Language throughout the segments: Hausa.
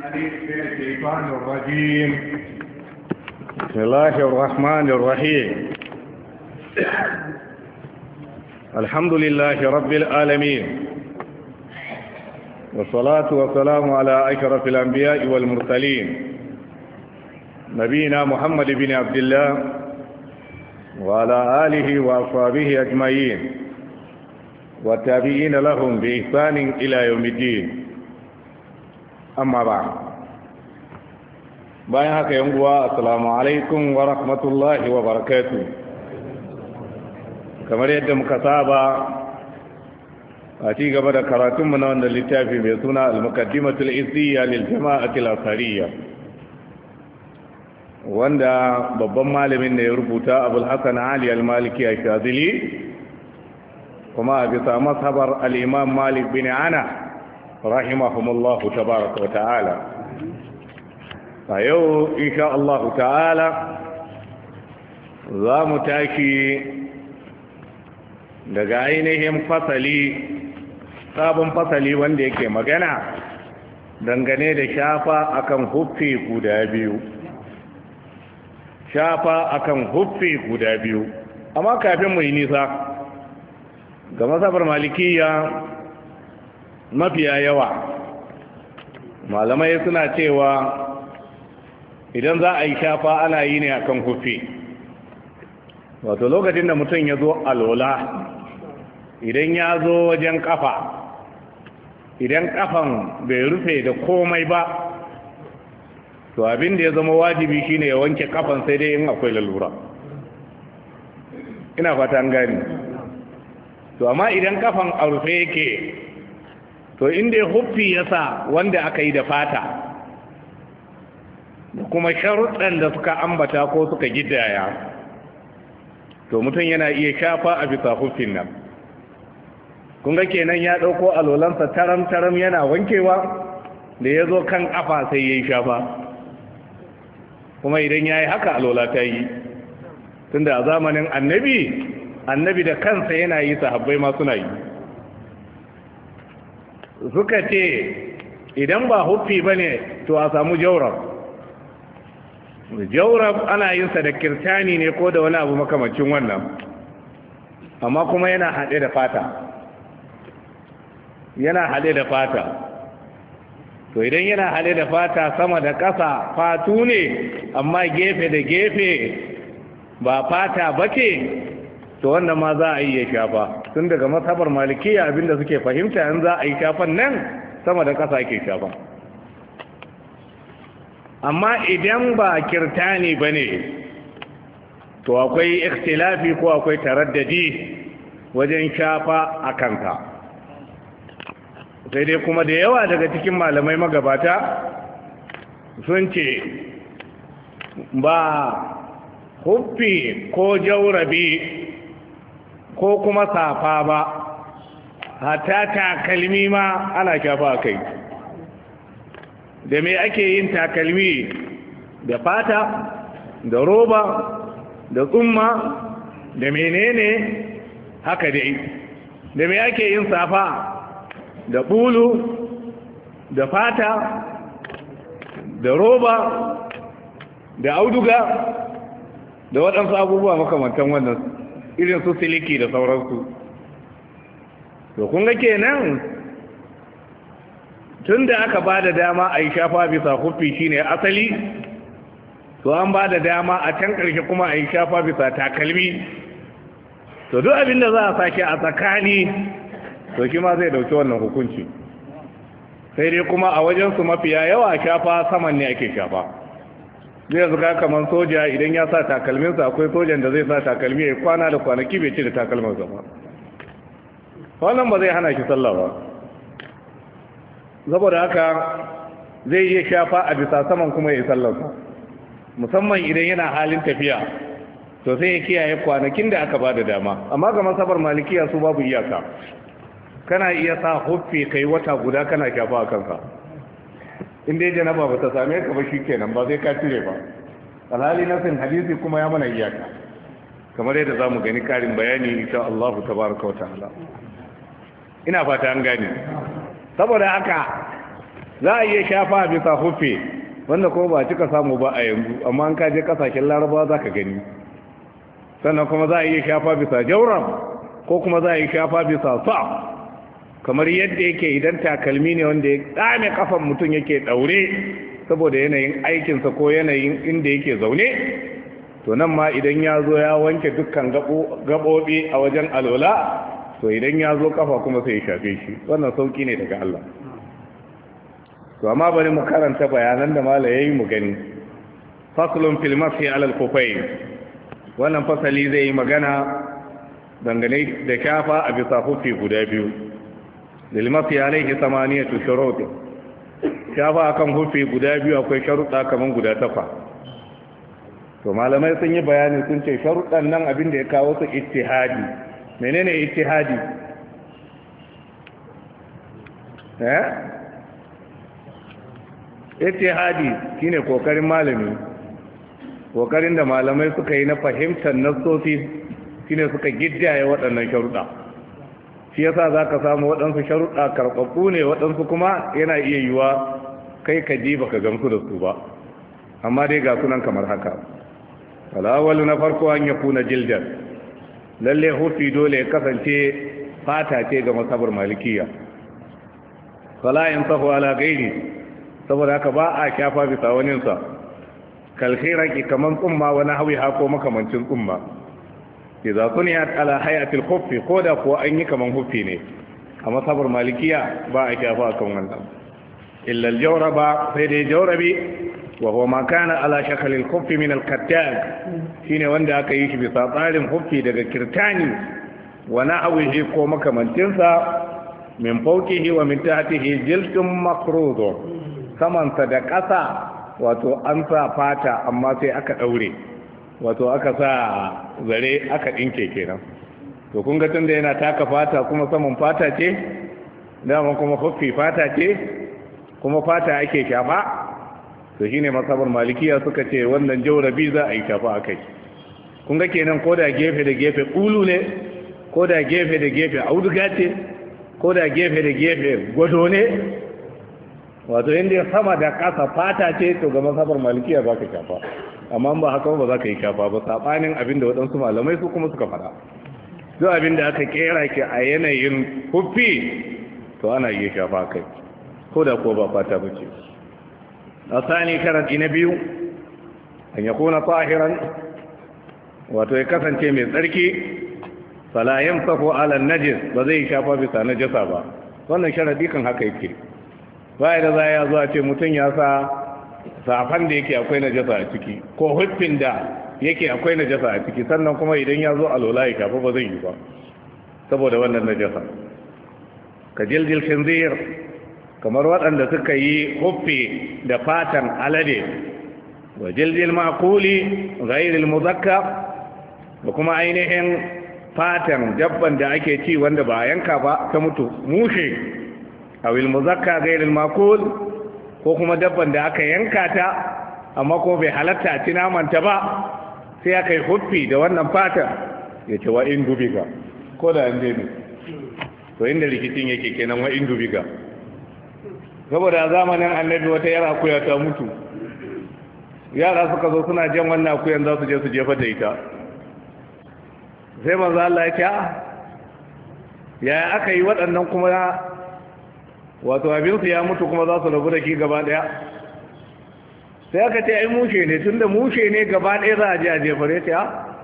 من الشيطان الرجيم. بسم الله الرحمن الرحيم. الحمد لله رب العالمين، والصلاة والسلام على أشرف الأنبياء والمرسلين، نبينا محمد بن عبد الله وعلى آله وأصحابه أجمعين والتابعين لهم بإحسان إلى يوم الدين. أما بعد، bayan haka yan uwa, assalamu alaikum wa rahmatullahi wa barakatuh. Kamar yadda muka saba a ci gaba da karatunmu na wannan littafi mai suna al-muqaddimatul izziya lil jama'atil ashariyya, wanda babban malamin ne ya rubuta Abul Hasan Ali al-Maliki al-Shazili, kuma a bisa mazhabar al-Imam Malik bin Ana rahimahumullahu tabaraka wa ta'ala. A yau insha Allah ta'ala za mu tashi daga ainihin sabon fasali wanda yake magana dangane da shafa akan huffi guda biyu. Amma kafin mu yi nisa, ga mazhabar malikiya mafiya yawa malamai suna cewa idan za a yi shafa ana yi ne akan huffi. Wato lokacin da mutum ya zo alola, idan ya zo wajen kafa, idan kafan bai rufe da komai ba, to abin da ya zama wajibi shine ya wanke kafan, sai dai in akwai lalura. Ina fata an gani. To amma idan kafan a rufe yake, to inda huffi ya sa wanda aka yi da fata da kuma sharuɗan da suka ambata ko suka gidaya, to mutum yana iya shafa a bisa huffin nan. Kunga kenan ya ɗauko alolansa taram-taram yana wankewa, da ya zo kan ƙafa sai ya yi shafa. Kuma idan ya yi haka alola ta yi, tunda a zamanin annabi da kansa yana yi, sahabbai ma suna yi. Suka ce idan ba huffi ba ne, to a samu jaurab ana yin sa da kirtani ne ko da wani abu makamacin wannan, amma kuma yana haɗe da fata. To idan yana haɗe da fata sama da ƙasa fatu ne, amma gefe da gefe ba fata ba ce, to wannan ma za a yi ya shafa. Tun daga mazhabar malikiya abinda suke fahimta, in za a yi shafan nan sama da ƙasa ke shafa. Amma idan ba kirtani ba ne, to akwai ikhtilafi ko akwai taraddadi wajen shafa a kanka. Sai dai kuma da yawa daga cikin malamai magabata sun ce ba huffi ko jaurabi ko kuma safa ba, hatta takalmi ma ana shafa kai. Da me ake yin takalmi? Da fata, da roba, da tsumma, da menene haka dai. Da me ake yin safa? Da bulu, da fata, da roba, da auduga, da waɗansu abubuwa makamantan wannan, irin su siliki da sauransu. To kun ga kenan tun da aka ba da dama a yi shafa bisa huffi shine asali, to an ba da dama a can ƙarshe kuma a yi shafa bisa takalmi. To duk abin da za a sake a tsakani, to shi ma zai dauki wannan hukunci. Sai dai kuma a wajensu mafiya yawa shafa saman ne ake shafa. Zai zuga kamar soja, idan ya sa takalminsa, akwai sojan da zai sa takalmi ya kwana da kwanaki bai ci da takalminsa ba. Wannan ba zai hana shi sallah ba. Saboda haka zai iya shafa a bisa saman kuma ya yi sallarsa, musamman idan yana halin tafiya, to sai ya kiyaye kwanakin da aka ba da dama. Amma ga masabar malikiya su babu iyaka, kana iya sa huffi kai wata guda kana shafa a kanka. In dai janaba ba ta same ka ba, shi kenan, ba zai ka cire ba. Alhali nasin hadisi kuma ya mana iyaka, kamar yadda za mu gani karin bayani insha Allah tabaraka wa ta'ala. Ina fata an gane. Saboda haka za a iya shafa bisa hufe wanda kuma ba cika samu ba a yanzu amma an kaje kasashen larabawa za ka gani sannan kuma za a iya shafa bisa jauram ko kuma za a iya shafa bisa sa kamar yadda yake idan takalmi ne wanda ya dame kafan mutum yake daure saboda yanayin aikinsa ko yanayin inda yake zaune to nan ma idan ya zo ya wanke dukkan gaɓoɓi a wajen alola to idan ya zo kafa kuma sai ya shafe shi wannan sauki ne daga Allah to amma bari mu karanta bayanan da mala yayi mu gani faslun fil mashi ala al-kufayn wannan fasali zai yi magana dangane da shafa a bisa hufi guda biyu lil mashi alaihi samaniyatu shurut shafa akan hufi guda biyu akwai sharuɗa kaman guda 8 to malamai sun yi bayani sun ce sharuɗan nan abin da ya kawo su ittihadi menene ittihadi ittihadi shine kokarin malami kokarin da malamai suka yi na fahimtar nassosi shine suka giddaye waɗannan sharuɗa shi yasa zaka samu waɗansu sharuɗa karɓaɓɓu ne waɗansu kuma yana iya yiwa kai ka ji baka gamsu da su ba amma dai ga sunan kamar haka al'awwalu na farko an yakuna jildan lalle hufi dole ya kasance fata ce ga masabar malikiya fala yansahu ala gairi saboda haka ba a shafa bisa waninsa kalkhiraki kaman tsumma wani hawi hako makamancin tsumma idza suniyat ala hayatil khuffi koda ko an yi kaman huffi ne a masabar malikiya ba a shafa kan wannan illa al-jawraba sai dai jawrabi wa huwa ma kana ala shakl al-khuffi min al-kattab shine wanda aka yi shi bisa tsarin huffi daga kirtani wa nahwihi ko makamancin sa min fawqihi wa min tahtihi jildun maqrud samansa da ƙasa wato an sa fata amma sai aka ɗaure wato aka sa zare aka ɗinke kenan to kun ga tunda yana taka fata kuma saman fata ce dama kuma huffi fata ce kuma fata ake shafa to shine masabar malikiya suka ce wannan jawrabi za a yi shafa akai kun ga kenan ko da gefe da gefe ƙulu ne ko da gefe da gefe auduga ce ko da gefe da gefe gwado ne wato inda sama da ƙasa fata ce to ga masabar malikiya za ka shafa amma ba haka ba za ka yi shafa ba saɓanin abin da waɗansu malamai su kuma suka faɗa duk abin da aka kera ki a yanayin huffi to ana iya shafa kai ko da ko ba fata ba ce a sani karati na biyu an ya kuna tsahiran wato ya kasance mai tsarki falayen safo alan najis ba zai shafa bisa najasa ba wannan sharadi kan haka yake baya da za ya zuwa ce mutum ya sa safan da yake akwai najasa a ciki ko huffin da yake akwai najasa a ciki sannan kuma idan ya zo alola ya shafa ba zai yi ba saboda wannan najasa ka jiljil khinzir kamar waɗanda suka yi huffi da fatan alade wa jiljil makuli ghairil muzakka da kuma ainihin fatan dabban da ake ci wanda ba yanka ba ta mutu mushe awil muzakka ghairil makul ko kuma dabban da aka yanka ta amma ko bai halatta a ci namanta ba sai aka yi huffi da wannan fatan ya ce wa in dubiga ko da an ne to inda rikicin yake kenan wa in dubiga saboda zamanin annabi wata yara akuya ta mutu yara suka zo suna jan wannan akuyan za su je su jefa da ita sai manzo Allah ya ce ya aka yi waɗannan kuma wato abinsu ya mutu kuma za su rabu da shi gaba ɗaya sai aka ce ai mushe ne tunda mushe ne gaba ɗaya za a je a jefare ta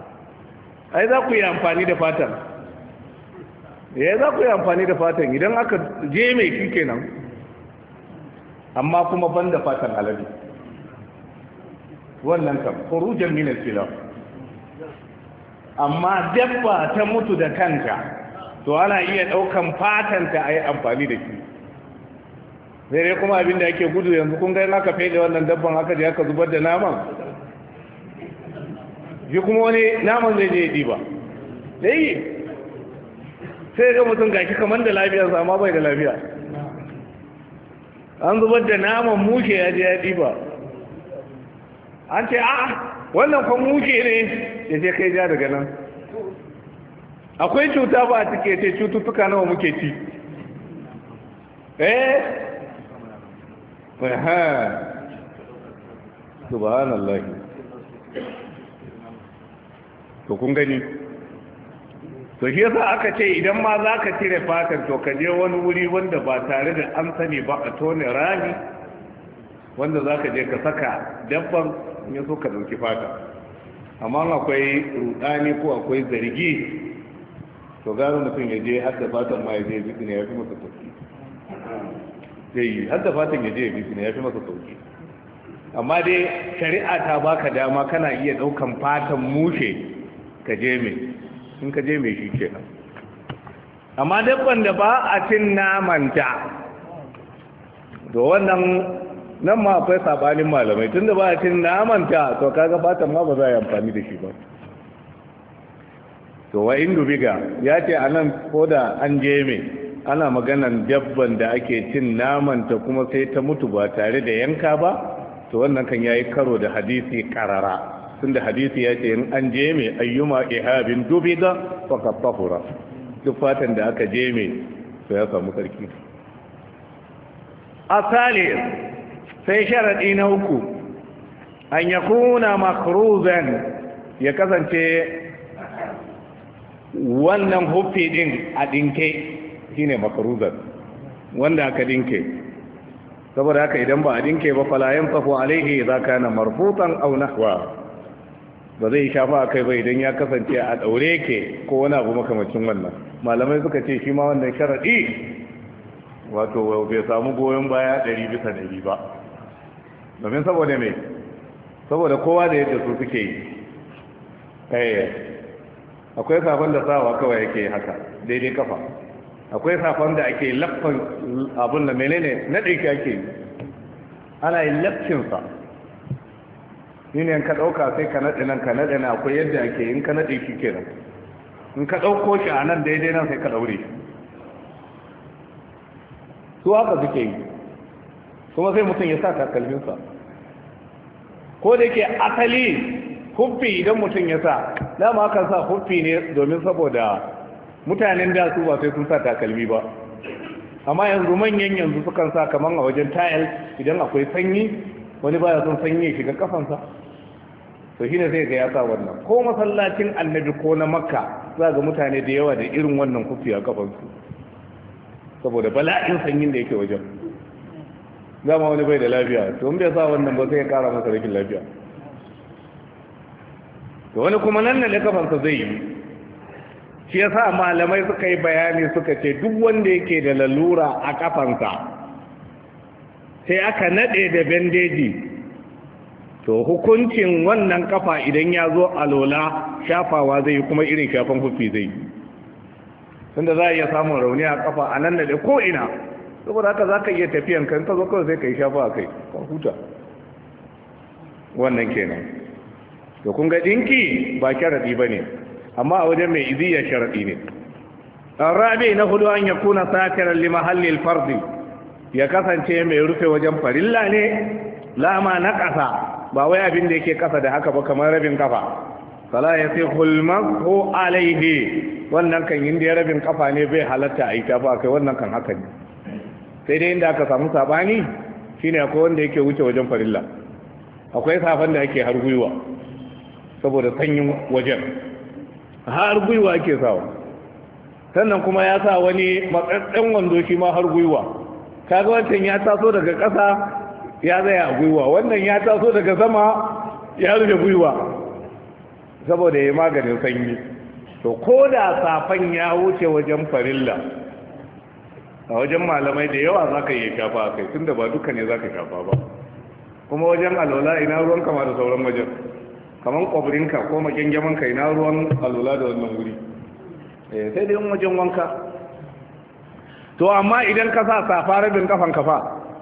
ai za ku yi amfani da fatan ya za ku yi amfani da fatan idan aka je mai shi kenan amma kuma ban da fatan alade wannan kam kurujan min al-filaf amma dabba ta mutu da kanta to ana iya daukan fatan ta ayi amfani da shi sai dai kuma abinda ake gudu yanzu kun ga aka fede wannan dabban aka je aka zubar da naman shi kuma wani naman zai je diba dai sai ga mutum gashi kamar da lafiyarsa amma bai da lafiya an zubar da naman mushe ya je ya diba an ce a wannan kwan mushe ne ya je kai ja daga nan akwai cuta ba a cike ce cututtuka nawa muke ci subhanallah. To kun gani, to shi yasa aka ce idan ma za ka cire fatar to ka je wani wuri wanda ba tare da an sani ba a tone rami wanda za ka je ka saka dabban ya so ka ɗauki fata. Amma akwai rudani ko akwai zargi to gano mutum ya je hadda fatan ma ya je bisi ne ya fi masa sauki. zai yi hadda fatan ya je bisi ne ya fi masa sauki. Amma dai shari'a ta baka dama kana iya ɗaukan fatan mushe ka je mai, in ka je mai shi kenan. Amma dabban da ba a cin namanta da wannan nan ma akwai sabanin malamai, tun da ba a cin namanta to kaga fatan ma ba za a yi amfani da shi ba. To wa indu biga ya ce a nan ko da an je mai ana maganan dabban da ake cin namanta kuma sai ta mutu ba tare da yanka ba, to wannan kan yayi karo da hadisi karara. Tunda hadisi ya ce in an je mai ayyuma ihabin dubida faqad tahura, duk fatan da aka je mai to ya samu sarki. Asali sai sharadi na uku an yakuna makruzan, ya kasance wannan hufi din a dinke shine makruzan, wanda aka dinke. Saboda haka idan ba a dinke ba fala yanfahu alaihi idza kana marfutan aw nahwa, ba zai shafa a kai ba idan ya kasance a daure ke ko wani abu makamacin wannan. Malamai suka ce shi ma wannan sharaɗi wato bai samu goyon baya 100% ba. Domin saboda mai, saboda kowa da yadda su suke yi. Akwai safon da sawa kawai yake haka daidai kafa, akwai safon da ake laffan abin da menene na ɗauki ake ana yin lafcinsa. Ni ne ka ɗauka sai ka naɗe nan ka naɗe na akwai yadda ake in ka naɗe shi kenan, in ka ɗauko shi a nan daidai nan sai ka ɗaure shi. Su haka suke yi, kuma sai mutum ya sa takalminsa. Ko da ke asali huffi idan mutum ya sa, dama aka sa huffi ne domin saboda mutanen da su ba sai sun sa takalmi ba. Amma yanzu manyan yanzu sukan sa kaman a wajen tayal idan akwai sanyi, wani baya son sanyi shiga kafansa, to shine zai ga ya sa wannan. Ko masallacin Annabi ko na Makka za ga mutane da yawa da irin wannan kufi a kafansu saboda bala'in sanyin da yake wajen. Zama wani bai da lafiya, to in bai sa wannan ba sai ya kara masa rikin lafiya. To wani kuma nan ne kafansa zai yi. Shi yasa malamai suka yi bayani suka ce duk wanda yake da lalura a kafansa sai aka nade da bandeji, to hukuncin wannan kafa idan ya zo alola shafawa zai yi, kuma irin shafan hufi zai yi. Tunda za a iya samun rauni a kafa a nan da ko ina, saboda haka za ka iya tafiyan kan ka zo kawai sai ka yi shafa a kai ka huta. Wannan kenan. To kun ga dinki ba sharadi ba ne, amma a wajen mai iziya sharadi ne. Rabi na hudu an yakuna satiran li mahallil fardi, ya kasance mai rufe wajen farilla ne, lama na ƙasa, ba wai abin da yake ƙasa da haka ba kamar rabin kafa. Fala ya sai hulman ko alaihi, wannan kan yin da ya rabin kafa ne bai halatta a yi shafa kai, wannan kan haka ne. Sai dai inda aka samu sabani shine akwai wanda yake wuce wajen farilla, akwai safan da ake har gwiwa saboda sanyin wajen, har gwiwa ake sawa. Sannan kuma ya sa wani matsatsen wando shi ma har gwiwa. Kaga wancan ya taso daga ƙasa ya zaya a gwiwa, wannan ya taso daga sama ya rufe gwiwa saboda ya maganin sanyi. To ko da safan ya wuce wajen farilla, a wajen malamai da yawa za ka iya shafa a kai, tun da ba duka ne za ka shafa ba. Kuma wajen alola ina ruwan kama da sauran wajen, kamar kwabrinka ko makengyamanka ina ruwan alola da wannan wuri, sai dai wajen wanka. To amma idan ka sa safa rabin kafan kafa,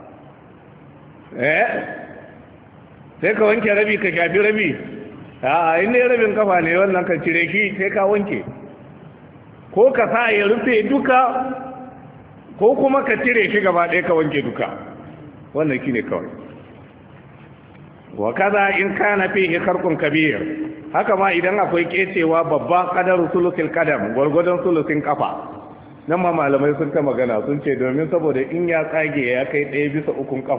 sai ka wanke rabi ka shafi rabi, a inda rabin kafa ne wannan ka cire shi sai ka wanke, ko ka sa ya rufe duka ko kuma ka cire shi gaba ɗaya ka wanke duka, wannan shi ne kawai. Wa kaza in kana fihi kharqun kabir, haka ma idan akwai kecewa babba qadaru sulusil qadam, gurgudan sulusin kafa, nan ma malamai sun ta magana sun ce domin saboda in ya tsage ya kai 1/3 kafa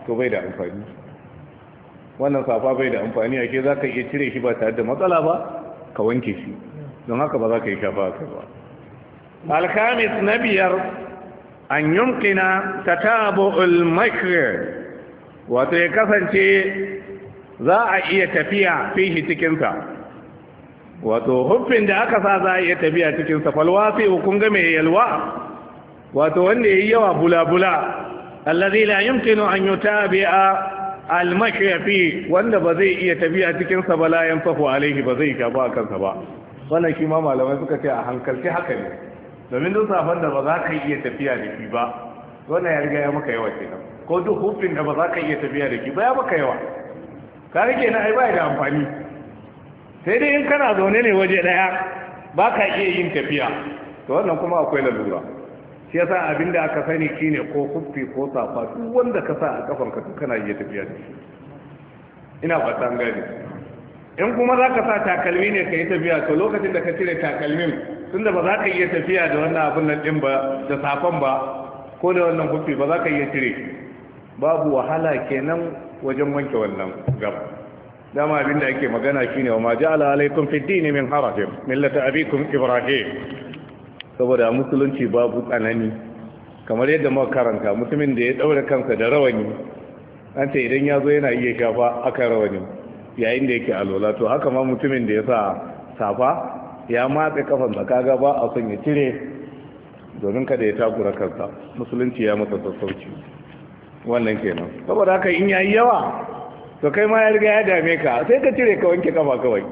to bai da amfani. Wannan safa bai da amfani, ake za ka iya cire shi ba tare da matsala ba ka wanke shi, don haka ba za ka yi shafa kai ba. Alkamis na biyar an yumkina tatabu'ul makr, wato ya kasance za a iya tafiya fihi cikinsa, wato huffin da aka sa za a iya tafiya cikinsa. Falwasi kun ga mai yalwa, wato wanda ya yi yawa bula-bula, allazi la yumkinu an yutabi'a al-mashya fi, wanda ba zai iya tafiya cikinsa ba, la yanfahu alaihi, ba zai shafa a kansa ba. Wannan shi ma malamai suka ce a hankalci haka ne, domin duk safan da ba za ka iya tafiya da shi ba, wannan ya riga ya maka yawa kenan. Ko duk hufin da ba za ka iya tafiya da shi ba ya maka yawa, ka rike na ai ba da amfani. Sai dai in kana zaune ne waje daya ba ka iya yin tafiya, to wannan kuma akwai lalura. Shi yasa abinda aka sani shine ko hufi ko safa, duk wanda ka sa a kafanka to kana iya tafiya da shi. Ina fata an gane. In kuma za ka sa takalmi ne ka yi tafiya, to lokacin da ka cire takalmin, tunda ba za ka iya tafiya da wannan abin nan din ba, da safan ba, ko da wannan hufi ba za ka iya cire. Babu wahala kenan wajen wanke wannan gaba. Dama abin da ake magana shine wa ma ja'ala alaikum fid din min haraj millata abikum ibrahim. Saboda musulunci babu tsanani, kamar yadda muka karanta, mutumin da ya daure kansa da rawani, an ce idan ya zo yana iya shafa aka rawani yayin da yake alola, to haka ma mutumin da ya sa safa ya matse kafansa, kaga ba a son ya cire domin kada ya takura kansa. Musulunci ya masa sassauci wannan kenan. Saboda haka in yayi yawa to kai ma ya riga ya dame ka, sai ka cire ka wanke kafa kawai.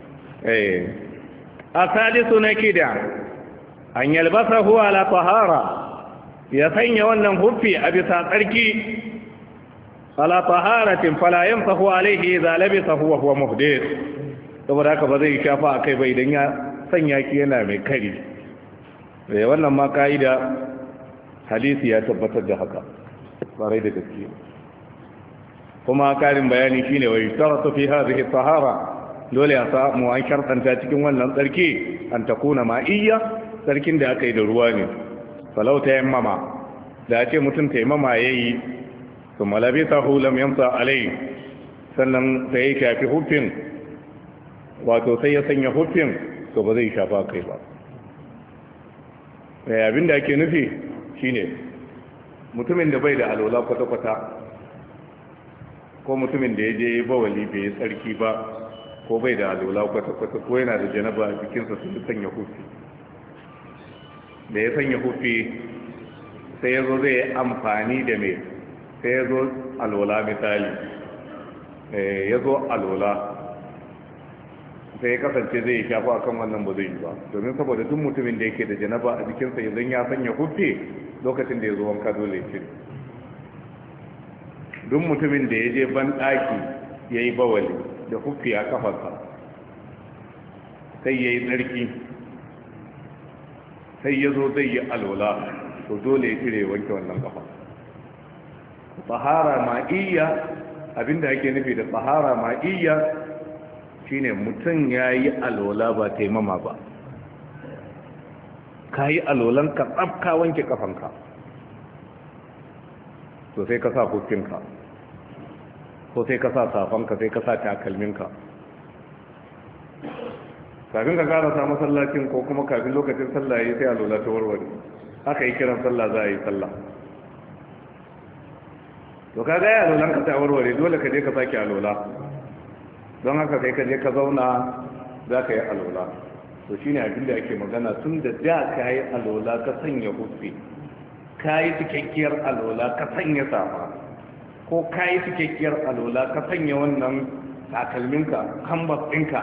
Asalisu na kida an yalbasahu ala tahara, ya sanya wannan huffi a bisa tsarki, ala taharatin fala yamsahu alaihi idza labisahu wa huwa muhdith. Saboda haka ba zai shafa akai ba idan ya sanya ki yana mai kari. Wannan ma kaida hadisi ya tabbatar da haka barai da gaske. Kuma karin bayani shine wa yustaratu fi hadhihi tahara, dole a samu an shartanta cikin wannan tsarki an takuna ma'iyya, tsarkin da aka yi da ruwa ne. Falau ta yammama, da ce mutum ta yammama yayi, to malabisahu lam yamsa alai, sannan sai ya shafi hufin, wato sai ya sanya hufin, to ba zai shafa kai ba. Abin da ake nufi shine mutumin da bai da alola kwata-kwata, ko mutumin da ya je bawali bai tsarki ba, ko bai da alola kwata-kwata, ko yana da janaba a jikinsa sun sanya hufi. Da ya sanya hufi sai ya zo zai amfani da mai, sai ya zo alola misali, ya zo alola sai ya kasance zai shafa akan wannan ba zai yi ba, domin saboda duk mutumin da yake da janaba a jikinsa idan ya sanya hufi lokacin da ya zo wanka dole ya cire. Duk mutumin da ya je ban ɗaki ya yi bawali da hufi a kafarsa sai ya yi tsarki, sai ya zo zai yi alola, to dole ya cire wanke wannan kafa. Tsahara ma'iyya, abinda ake nufi da tsahara ma'iyya shine mutum ya yi alola ba taimama ba, ka yi alolan ka tsafka wanke kafanka, to sai ka sa hufinka, ko sai ka sa safanka, sai ka sa takalminka. Kafin ka karasa masallacin ko kuma kafin lokacin sallah ya yi sai alola ta warware, aka yi kiran sallah za a yi sallah, to ka gaya alolan ka ta warware, dole ka je ka sake alola. Don haka kai ka je ka zauna za ka yi alola. To shine abin da ake magana, tun da ka yi alola ka sanya hufi, ka yi cikakkiyar alola ka sanya safa, ko ka yi cikakkiyar alola ka sanya wannan takalminka, kambas ɗinka,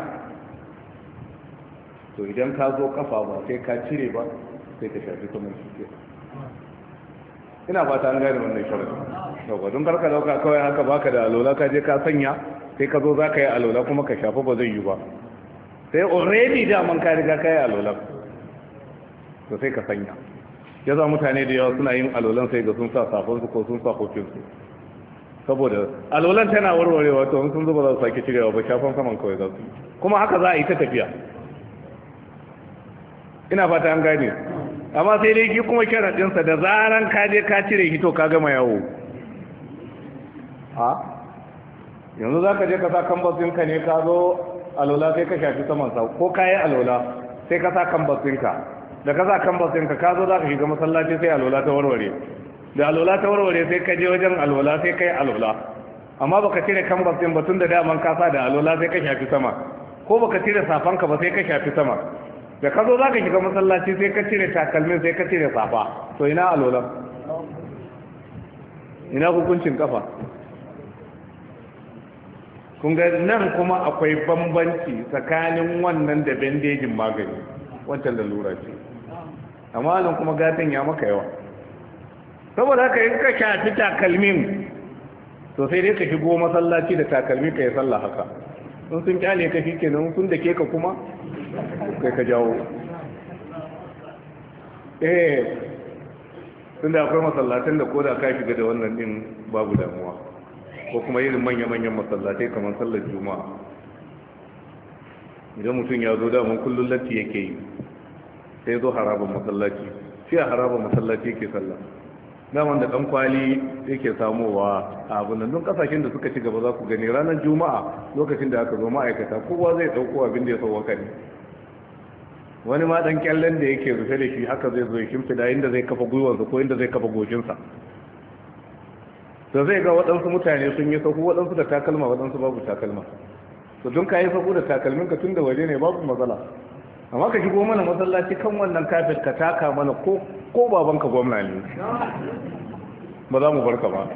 to idan ka zo kafa ba sai ka cire ba, sai ka shafi kuma shi. Ina fata an gane wannan shirin. Yau don karka dauka kawai haka baka da alola ka je ka sanya, sai ka zo za ka yi alola kuma ka shafa, ba zai yi ba. Sai already daman ka riga ka yi alola, to sai ka sanya. Ya za mutane da yawa suna yin alolan sai ga sun sa safonsu ko sun sa kofinsu, saboda alolan tana warwarewa, to sun zuba za su sake cirewa ba, shafan saman kawai za su yi, kuma haka za a yi ta tafiya. Ina fata an gane. Amma sai dai ki kuma sharaɗinsa da zaran ka je ka cire hito ka gama yawo, a yanzu za ka je ka sa kambasinka ne ka zo alola sai ka shafi saman sa ko ka yi alola sai ka sa kambasinka da ka sa kambasinka ka zo za ka shiga masallaci sai alola ta warware da alola ta warware sai ka je wajen alola sai ka yi alola amma baka cire kambasin ba tun da daman ka sa da alola sai ka shafi sama ko baka cire safanka ba sai ka shafi sama da ka zo za ka shiga masallaci sai ka cire takalmin sai ka cire safa to ina alola ina hukuncin kafa kun ga nan kuma akwai bambanci tsakanin wannan da bandejin magani wancan lalura ce amma nan kuma gatan ya maka yawa saboda haka in ka shafi takalmin to sai dai ka shigo masallaci da takalmi ka yi sallah haka sun kyale ka shi kenan sun da ke ka kuma kai ka jawo tun da akwai masallatan da koda ka shiga da wannan din babu damuwa ko kuma irin manya-manyan masallatai kamar sallar juma'a idan mutum ya zo daman kullum latti yake yi sai zo harabar masallaci shi a harabar masallaci yake sallah daman da dan kwali yake samowa a abunan don kasashen da suka ci gaba za ku gani ranar juma'a lokacin da aka zo ma'aikata kowa zai dauko abin da ya sauwaka ne wani ma dan kyallen da yake rufe da shi haka zai zo ya shimfida inda zai kafa gwiwansa ko inda zai kafa gojinsa to zai ga waɗansu mutane sun yi sahu waɗansu da takalma waɗansu babu takalma to don ka yi sahu da takalmin ka tun da waje ne babu matsala amma ka shigo mana masallaci kan wannan kafin ka taka mana ko babanka gwamna ne ba za mu barka ba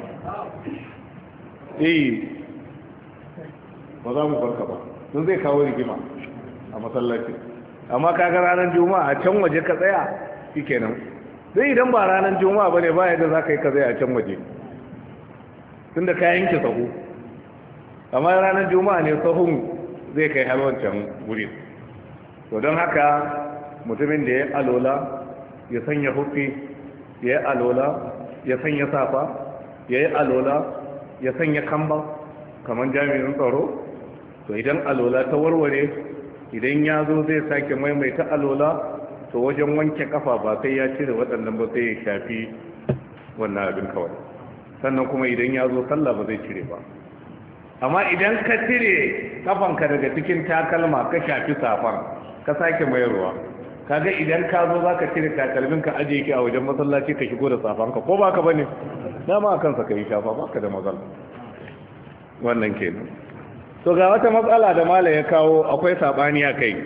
ba za mu barka ba don zai kawo rigima a masallaci amma kaga ranar juma'a a can waje ka tsaya shikenan zai idan ba ranar juma'a bane ba yadda za ka yi ka tsaya a can waje tun da ka yanke sahu amma ranar juma'a ne sahun zai kai har wancan wuri to don haka mutumin da ya alola ya sanya hufi ya yi alola ya sanya safa ya yi alola ya sanya kamba kamar jami'in tsaro to idan alola ta warware idan ya zo zai sake maimaita alola to wajen wanke kafa ba sai ya cire waɗannan ba sai ya shafi wannan abin kawai sannan kuma idan ya zo sallah ba zai cire ba amma idan ka cire kafanka daga cikin takalma ka shafi safan ka sake mayarwa kaga idan ka zo za ka cire takalmin ka ajiye ki a wajen masallaci ka shigo da safanka ko ba ka ba ne dama a kansa ka yi shafa ba ka da matsala wannan kenan to ga wata matsala da mala ya kawo akwai sabani a kai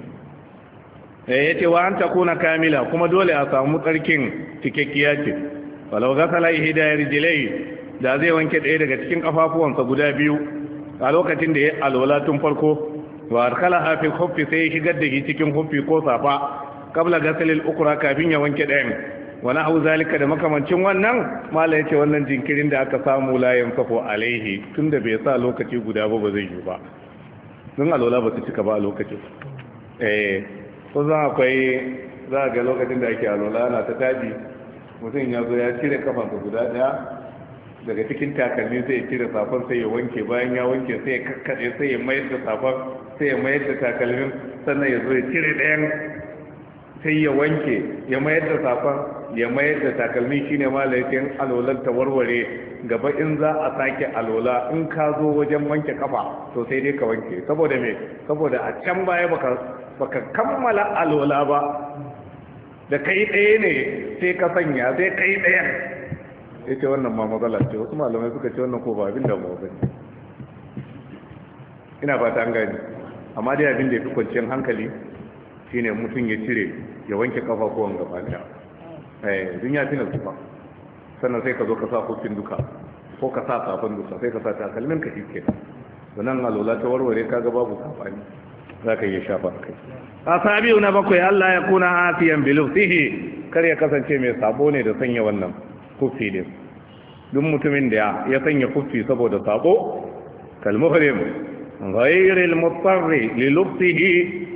ya ce wa an takuna kamila kuma dole a samu tsarkin cikakkiya ce walau gasala ihdayar rijlai da zai wanke ɗaya daga cikin kafafuwansa guda biyu a lokacin da ya alwala tun farko wa arkalaha fi khuffi sai ya shigar da shi cikin khuffi ko safa qabla ghasalil ukra kafin ya wanke ɗayan wa nahu zalika da makamancin wannan mala yace wannan jinkirin da aka samu la yanfafu alaihi tunda bai sa lokaci guda ba zai yi ba don alwala ba su cika ba a lokacin ko za akwai za ga lokacin da ake alwala na ta tabi mutum ya zo ya cire kafansa guda daya daga cikin takalmi sai ya cire safon sai ya wanke bayan ya wanke sai ya kakkade sai ya mayar da safon sai ya mayar da takalmin sannan ya zo ya cire ɗayan sai ya wanke ya mayar da safon ya mayar da takalmi shine malakin alolar ta warware gaba in za a sake alola in ka zo wajen wanke kafa to sai dai ka wanke saboda me saboda a can baya baka kammala alola ba da kai ɗaya ne sai ka sanya sai kai ɗayan ya ce wannan ma matsala ce wasu malamai suka ce wannan ko ba abin da ba ne ina fata an gani amma dai abin da ya fi kwanciyar hankali shine mutum ya cire ya wanke kafa ko wanga gaba daya dun ya fi nasu ba sannan sai ka zo ka sa hukun duka ko ka sa safan duka sai ka sa takalmin ka shi ke sannan alola ta warware kaga babu safani za ka iya shafa kai asabiu na bakwai Allah ya kuna afiyan bilufsihi kar ya kasance mai sabo ne da sanya wannan kufi ne duk mutumin da ya sanya kufi saboda sabo kalmuhrim ghayril mutarri li lufsihi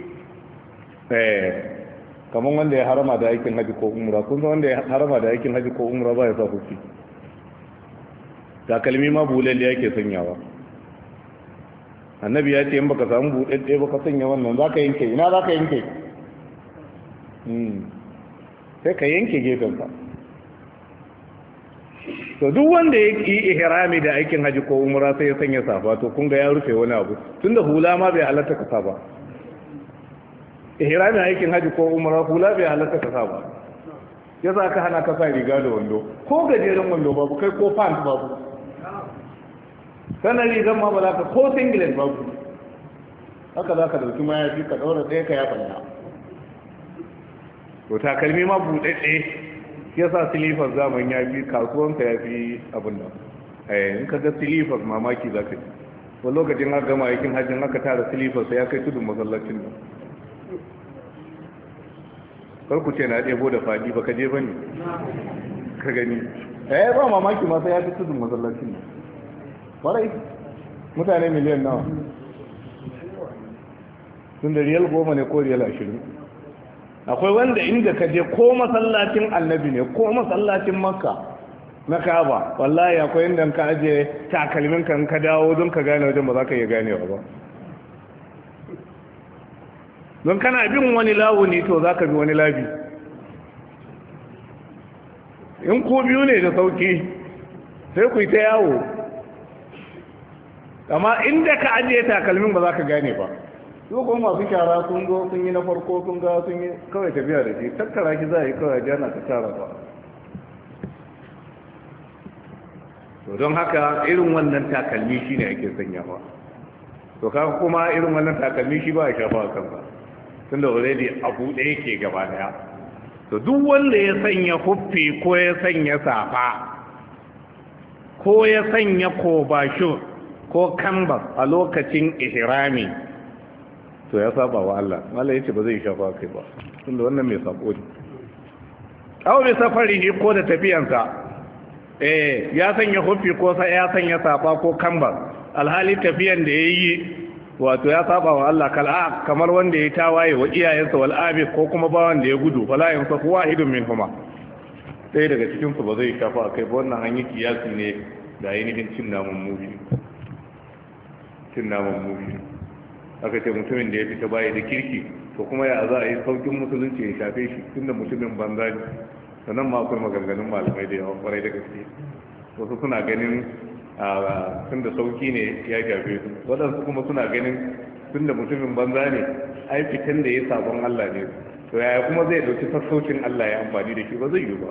kaman wanda ya harama da aikin haji ko umra kun san wanda ya harama da aikin haji ko umra ba ya sa kufi takalmi ma bulalle yake sanyawa annabi ya ce in baka samu buɗaɗɗe baka sanya wannan za ka yanke ina za ka yanke sai ka yanke gefensa to duk wanda ya yi ihrami da aikin haji ko umra sai ya sanya safa to kun ga ya rufe wani abu tunda hula ma bai halatta ka sa ba. Ihrami aikin haji ko umra hula bai halatta ka sa ba. Yasa ka hana ka sa riga da wando ko gajeren wando babu kai ko pant babu. Sanar rigan ma ba za ka ko singlet babu. Haka za ka dauki mayafi ka daura ɗaya ka ya balla. To takalmi ma buɗaɗɗe ya sa silifar zaman ya fi kasuwanka ya fi abin nan. In ka ga silifar mamaki za ka ji. Wani lokacin aka gama aikin hajjin aka tara silifar sai ya kai tudun masallacin nan. Kar ku ce na ɗebo da fadi ba ka je ba ne. Ka gani. Ba mamaki ma sai ya fi tudun masallacin nan. Kwarai mutane miliyan nawa. Tun da riyal 10 ne ko riyal 20. Akwai wanda inda ka je ko masallacin annabi ne ko masallacin makka na kaba wallahi akwai inda ka aje takalmin kan ka dawo don ka gane wajen ba za ka iya ganewa ba don kana bin wani lawuni to za ka bi wani labi in ku biyu ne da sauki sai ku yi ta yawo amma inda ka aje takalmin ba za ka gane ba su kuma masu shara sun zo sun yi na farko sun ga sun yi kawai tafiya da shi tattara shi za a yi kawai jana ta tara ba to don haka irin wannan takalmi shi ne ake sanyawa to kaka kuma irin wannan takalmi shi ba a shafa a kansa tun da already a buɗe yake gaba daya to duk wanda ya sanya huffi ko ya sanya safa ko ya sanya kobashin ko kambas a lokacin ihrami to ya saba wa Allah Allah yace ba zai shafa kai ba tunda wannan mai sako ne aw bi safarihi ko da tafiyansa ya sanya hufi ko sai ya sanya safa ko kambas alhali tafiyan da yayi wato ya saba wa Allah kala kamar wanda ya tawaye wa iyayensa wal abi ko kuma bawan da ya gudu fala yansafu wahidun minhuma sai daga cikin su ba zai shafa kai ba wannan an yi kiyasi ne da ainihin cin namun mushi aka ce mutumin da ya fita baya da kirki to kuma ya za a yi saukin musulunci ya shafe shi tunda mutumin banza ne sannan ma akwai maganganun malamai da yawa kwarai da gaske wasu suna ganin tunda sauki ne ya shafe su waɗansu kuma suna ganin tunda mutumin banza ne ai fitan da ya sabon Allah ne to yaya kuma zai ɗauki sassaucin Allah ya amfani da shi ba zai yi ba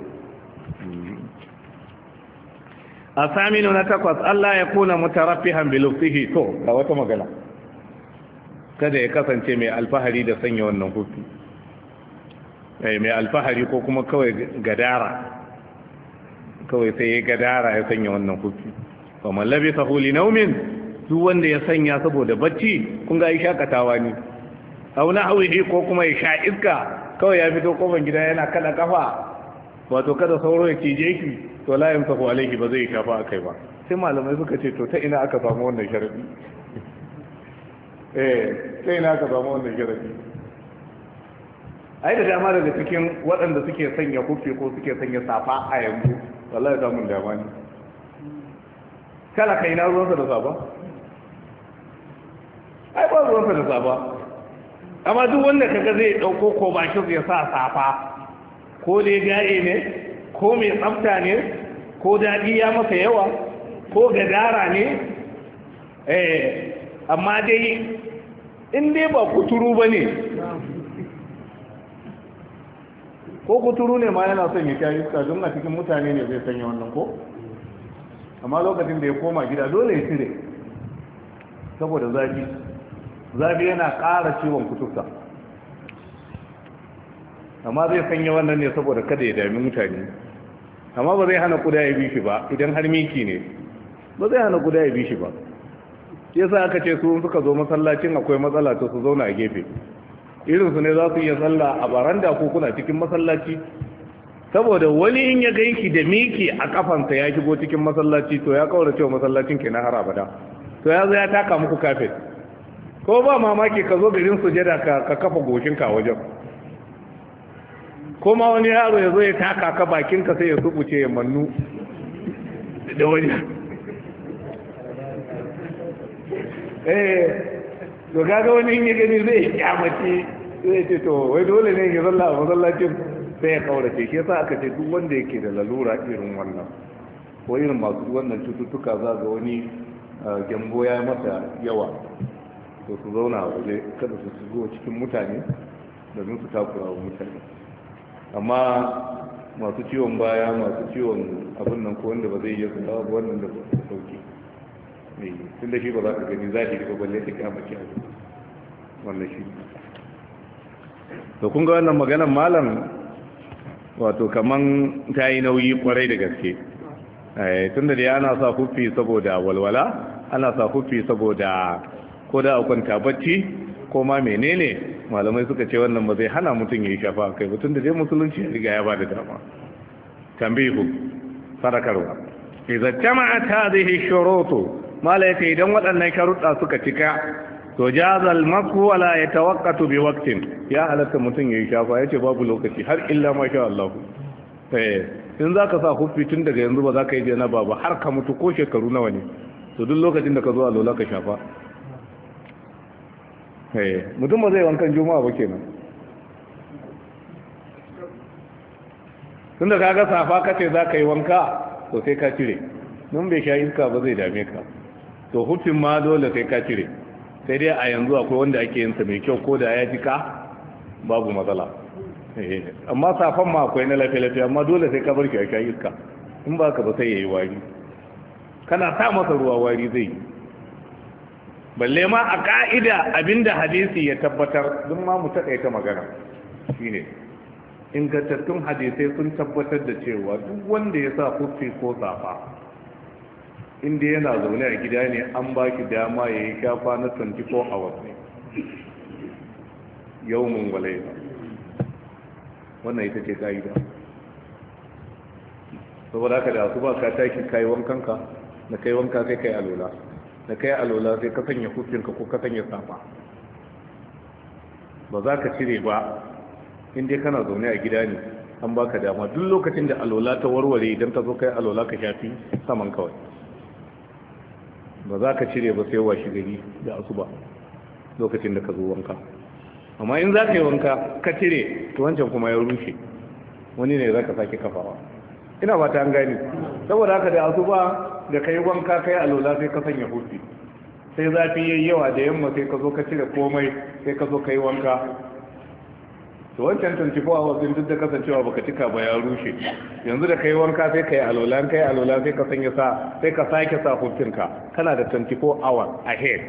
a saminu na 8 Allah ya kuna mutaraffihan bi lufsihi to ga wata magana kada ya kasance mai alfahari da sanya wannan hufi mai alfahari ko kuma kawai gadara kawai sai ya gadara ya sanya wannan hufi fa man labisa li naumin duk wanda ya sanya saboda bacci kun ga shakatawa ne aw nahwihi ko kuma ya sha iska kawai ya fito kofar gida yana kada kafa wato kada sauro ya cije shi to la yamsahu alaihi ba zai shafa akai ba sai malamai suka ce to ta ina aka samu wannan sharadi sai na ka samu wannan sharafi ai da dama daga cikin waɗanda suke sanya kufi ko suke sanya safa a yanzu wallahi samun dama ne kala kai na ruwansa da safa ai ba ruwansa da safa amma duk wanda kaga zai ɗauko ko ba shi ya sa safa ko dai gaye ne ko mai tsafta ne ko daɗi ya masa yawa ko gadara ne amma dai in dai ba kuturu ba ne ko kuturu ne ma yana son ya sha iska don a cikin mutane ne zai sanya wannan ko amma lokacin da ya koma gida dole ya cire saboda zafi yana ƙara ciwon kuturta amma zai sanya wannan ne saboda kada ya dami mutane amma ba zai hana kuda ya bi shi ba idan har miki ne ba zai hana kuda ya bi shi ba yasa aka ce su suka zo masallacin akwai matsala to su zauna a gefe irinsu ne za su iya sallah a baranda ko kuna cikin masallaci saboda wani in ya ganki da miki a kafansa ya shigo cikin masallaci to ya kaura cewa masallacin ke na har abada to ya zo ya taka muku kafet ko ba mamaki ka zo garin sujada ka kafa goshinka wajen ko ma wani yaro ya zo ya taka ka bakinka sai ya subuce ya mannu da wajen to kaga wani in ya gani zai kyamace zai ce to wai dole ne ya zalla a masallacin sai ya kaurace shi yasa aka ce duk wanda yake da lalura irin wannan ko irin masu wannan cututtuka za ga wani gyambo ya masa yawa to su zauna a waje kada su shigo cikin mutane domin su takura wa mutane. Amma masu ciwon baya, masu ciwon abin nan ko wanda ba zai iya kula ba, wannan da su sauki ne tun da shi ba za ka gani zahiri ba balle ta kama kiyaye wannan shi. To kun ga wannan maganar malam wato kaman ta yi nauyi kwarai da gaske. Tun da dai ana sa kufi saboda walwala, ana sa kufi saboda ko da kwanta bacci ko ma menene, malamai suka ce wannan ba zai hana mutum ya yi shafa kai mutum da dai musulunci ya riga ya ba da dama. Tambihu, farakarwa, idan jama'at hadhihi shurutu, malaka idan waɗannan sharuɗa suka cika, to jazal masu wala ya tawakkatu bi waqtin, ya halatta mutum ya yi shafa, yace babu lokaci har illa ma sha Allah. In za ka sa hufi tun daga yanzu ba za ka yi janaba ba har ka mutu ko shekaru nawa ne, to duk lokacin da ka zo a lola ka shafa. Mutum ba zai wankan juma'a ba kenan, tun da ka ga safa kace za ka yi wanka to sai ka cire, nun bai sha iska ba zai dame ka, to hufin ma dole sai ka cire. Sai dai a yanzu akwai wanda ake yinsa mai kyau ko da ya jika babu matsala. Amma safan ma akwai na lafiya-lafiya, amma dole sai ka bar shi a sha iska, in ba ka ba sai ya yi wari, kana sa masa ruwa wari zai yi. Balle ma a ka'ida abinda hadisi ya tabbatar, duk ma mu taƙaita magana shine ingantattun hadisai sun tabbatar da cewa duk wanda ya sa kufi ko safa, inda yana zaune a gida ne an ba shi dama ya yi shafa na 24 hours ne, yawon walai. Wannan ita ce ka'ida. Saboda haka da su ba ka tashi kai wankanka, da kai wanka sai kai alola, da kai alola sai ka sanya hufinka ko ka sanya safa. Ba za ka cire ba inda kana zaune a gida ne an baka dama duk lokacin da alola ta warware, idan ka zo kai alola ka shafi saman kawai. Ba za ka cire ba sai washi gari da asuba lokacin da ka zo wanka. Amma in za ka yi wanka ka cire, to wancan kuma ya rushe, wani ne za ka sake kafawa. Ina ba ta an gani. Saboda haka da asuba da ka yi wanka ka yi alola sai ka sanya hufi, sai zafi yayi yawa da yamma sai ka zo ka cire komai sai ka zo ka yi wanka, to wancan 24 hours din duk da kasancewa baka cika ba ya rushe. Yanzu da ka yi wanka sai ka yi alola, ka yi alola sai ka sanya sai ka sake sa hufinka, kana da 24 hours ahead.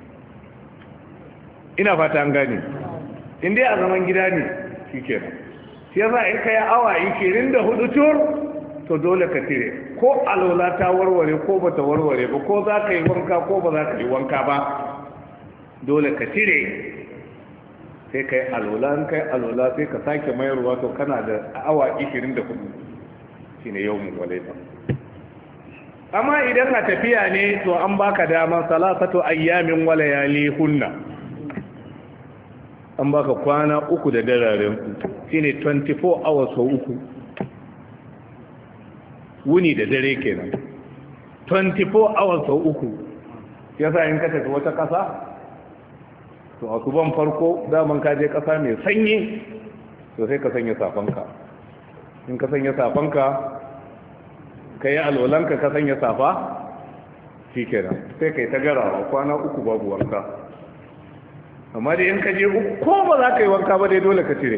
Ina fata an gani. In dai a zaman gida ne shi kenan. Shi yasa in ka yi awa 24 tur, to dole ka cire, ko alola ta warware ko ba ta warware ba, ko za ka yi wanka ko ba za ka yi wanka ba, dole ka cire sai ka yi alola. In ka yi alola sai ka sake mayarwa, to kana da awa 24 shi ne yau mun wale ba. Amma idan a tafiya ne, to an baka dama salasatu ayyamin wala yali hunna, an baka kwana 3 da dararen ku, shine 24 hours sau 3, wuni da dare kenan. 24 hours sau 3. Yasa in ka tafi wata kasa, to a kuban farko daman ka je kasa mai sanyi, to sai ka sanya safanka. In ka sanya safanka, ka yi alwalanka ka sanya safa, shi kenan sai ka yi ta garawa kwana 3 babu wanka. Amma dai in ka je ko ba za ka yi wanka ba dai dole ka cire.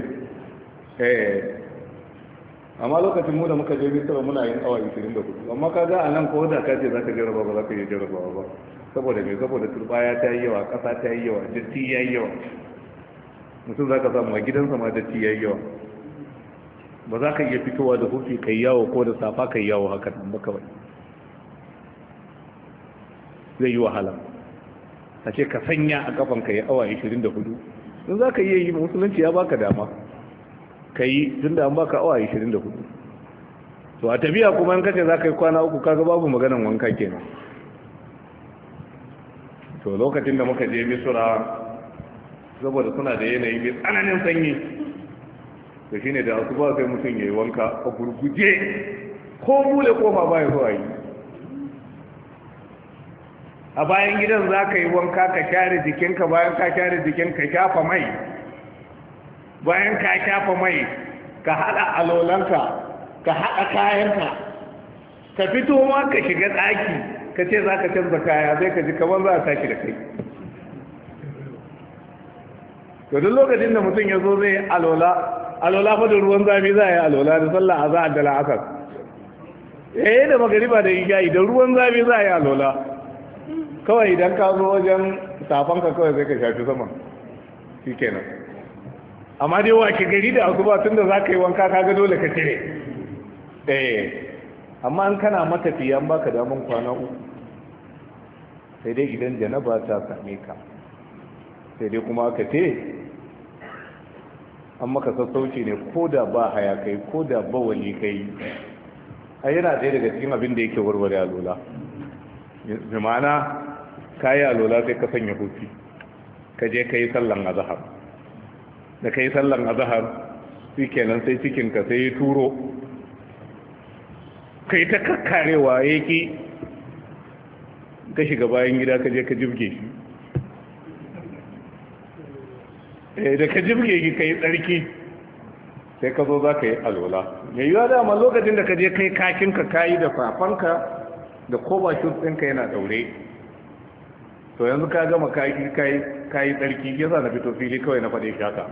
Amma lokacin mu da muka je misira muna yin awa 24, amma ka ga a nan ko da ka ce za ka jarraba ba za ka yi jarrabawa ba, saboda mai, saboda turbaya ta yi yawa, ƙasa ta yi yawa, datti ya yi yawa. Mutum za ka samu a gidansa ma datti ya yi yawa, ba za ka iya fitowa da hufi kai yawo ko da safa kai yawo haka nan ba kawai, zai yi wahala. A ce ka sanya a kafan ka yi awa 24, in za ka iya yi, musulunci ya baka dama ka yi, tun da an baka awa 24. To a tafiya kuma in kace za ka yi kwana 3, kaga babu maganan wanka kenan. To lokacin da muka je Misra, saboda suna da yanayi mai tsananin sanyi, to shine da asuba sai mutum yayi wanka a gurguje, ko bule kofa ba ya zuwa yi. A bayan gidan za ka yi wanka ka share jikinka, bayan ka share jikinka shafa mai, bayan ka shafa mai ka haɗa alolanka, ka haɗa kayanka, ka fito ma ka shiga ɗaki ka ce za ka canza kaya zai ka ji kamar za a tashi da kai. to duk lokacin da mutum ya zo zai alola fa da ruwan zafi za a yi alola da sallah a za'ad da la'asar da magariba da isha'i da ruwan zafi za a yi alola kawai idan ka zo wajen safanka kawai zai ka shafi sama shi kenan. amma dai wa ke gari da asuba tun da za ka yi wanka ka ga dole ka cire amma an kana matafiya an baka daman kwana uku sai dai idan janaba ta same ka sai dai kuma aka ce an maka sassauci ne ko da ba haya kai ko da ba wani kai a yana ɗaya daga cikin abin da yake warware alola da ma'ana ka yi alola sai ka sanya hufi ka je ka yi sallan azahar da ka yi sallan azahar shi kenan sai cikinka sai ya turo ka yi ta kakkarewa ya ki ka shiga bayan gida ka je ka jibge shi da ka jibge shi ka yi tsarki sai ka zo za ka yi alwala mai yiwa dama lokacin da ka je kai kakinka ka yi da fafanka da koba shut ɗinka yana ɗaure to yanzu ka gama kaki ka yi tsarki ya sa na fito fili kawai na faɗe shaka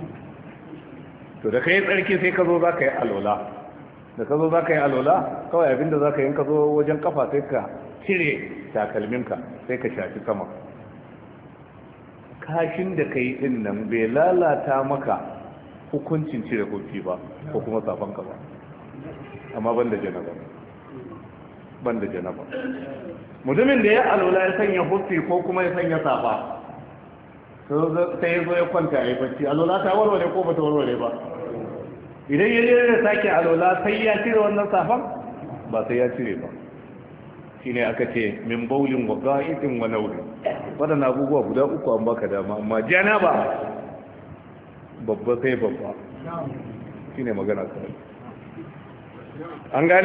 to da ka yi tsarki sai ka zo za ka yi alwala da ka zo za ka yi alwala kawai abinda za ka yi ka zo wajen kafa sai ka cire takalminka sai ka shafi sama kashin da ka yi ɗin nan bai lalata maka hukuncin cire kofi ba ko kuma safanka ba amma ban da janaba mutumin da ya alwala ya sanya hufi ko kuma ya sanya safa sai ya zo ya kwanta a yi bacci alwala ta warware ko ba ta warware ba idan ya da sake alwala sai ya cire wannan safan ba sai ya cire ba shi ne aka ce min baulin wa ga'itin wa naurin waɗanda abubuwa guda uku an baka dama amma jana ba babba sai babba shi ne magana kawai an gane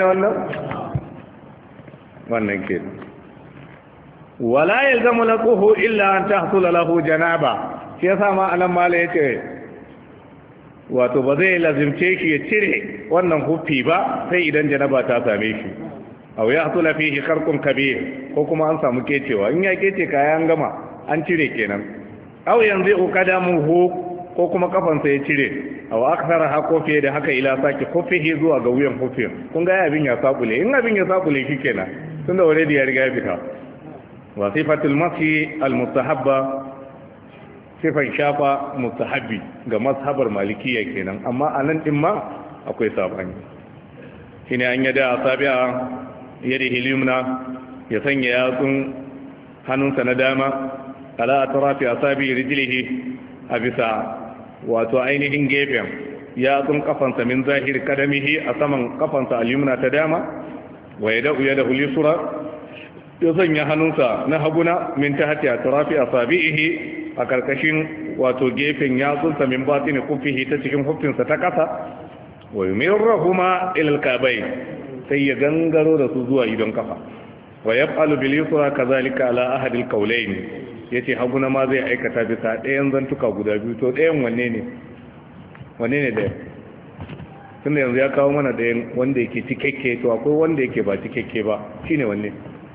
wannan ke wala ya zama laquhu illa an tahsula lahu janaba shi yasa ma anan mala yace wato ba zai lazimce shi ya cire wannan hufi ba sai idan janaba ta same shi aw ya hasula fihi kharqun kabir ko kuma an samu kecewa in ya kece kayan gama an cire kenan aw yanzu qadamuhu ko kuma kafansa ya cire aw akthara ha ko fiye da haka ila saki kufihi zuwa ga wuyan hufin kun ga abin ya sabule in abin ya sabule shi kenan tunda already ya riga ya fita wa sifatul mashi al mustahabba sifan shafa mustahabbi ga mazhabar malikiya kenan amma anan din ma akwai sabani shine an yada asabi'a yadihi limna ya sanya yatsun hannunsa na dama ala atrafi asabi rijlihi a bisa wato ainihin gefen yatsun kafansa min zahir kadamihi a saman kafansa al-yumna ta dama wa yada'u yadahu lisra ya sanya hannunsa na haguna min tahti atrafi asabihi a karkashin wato gefen yatsunsa min batini kufihi ta cikin hufinsa ta kasa wa yumirruhuma ila al-kabayn sai ya gangaro da su zuwa idon kafa wa yaf'alu bil yusra kadhalika ala ahad al-qawlayn yace haguna ma zai aikata bisa ɗayan zantuka guda biyu to ɗayan wanne ne da tunda yanzu ya kawo mana ɗayan wanda yake cikakke to akwai wanda yake ba cikakke ba shine wanne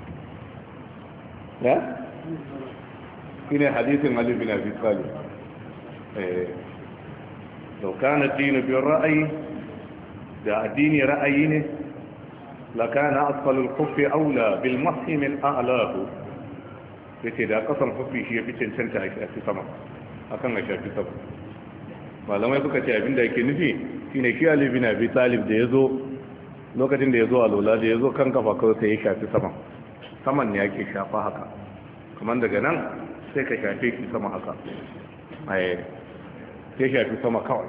ya shine hadisin Ali bin Abi Talib law kana ad-din bi ra'yi da addini ra'ayi ne lakana asfalul khuffi aula bil mashi min a'lahu yace da kasan khuffi shi yafi cancanta a shafi sama akan a shafi sama malamai suka ce abinda yake nufi shine shi Ali bin Abi Talib da yazo lokacin da yazo a lola da yazo kan kafa kawai sai ya shafi saman ne yake shafa haka kamar daga nan sai ka shafe shi sama haka sai shafi sama kawai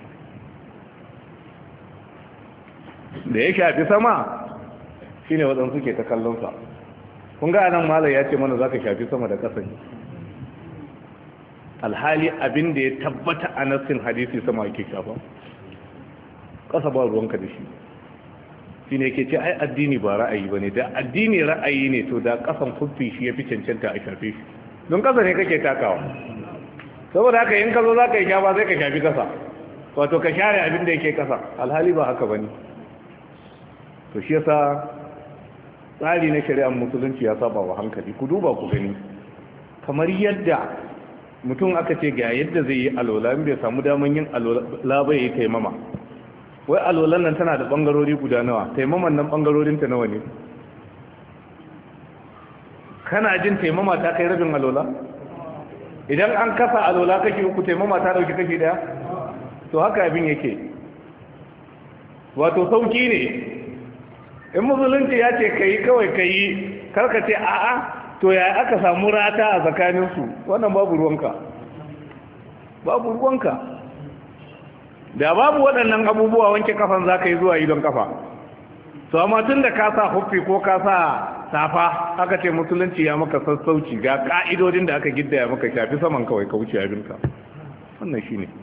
da ya shafi sama shi ne waɗansu ke ta kallonsa kun ga nan malar ya ce mana za ka shafi sama da ƙasa alhali abin da ya tabbata a nassin hadisi sama ake shafa ƙasa ba ruwanka da shi shi ne ke ce ai addini ba ra'ayi ba ne da addini ra'ayi ne to da ƙasan kufi shi ya fi cancanta a shafe shi don ƙasa ne kake takawa saboda haka in ka zo za ka yi shafa sai ka shafi ƙasa wato ka share abin da yake ƙasa alhali ba haka ba ne to shi yasa tsari na shari'ar musulunci ya saba wa hankali. Ku duba ku gani, kamar yadda mutum aka ce ga yadda zai yi alola in bai samu daman yin alola bai yi taimama. Wai alolan nan tana da bangarori guda nawa, taimaman nan bangarorin ta nawa ne? Kana jin taimama ta kai rabin alola? Idan an kasa alola kashi uku, taimama ta dauki kashi daya? To haka abin yake. Wato sauki ne. In musulunci ya ce kai kawai kai, karka ce a'a to ya aka samu rata a tsakaninsu, wannan babu ruwanka. Babu ruwanka. Da babu waɗannan abubuwa wanke kafan za ka yi zuwa idon kafa. To amma tun da ka sa huffi ko ka sa safa, aka ce musulunci ya maka sassauci ga ka'idodin da aka giddaya maka, shafi saman kawai ka wuce abinka. Wannan shi ne.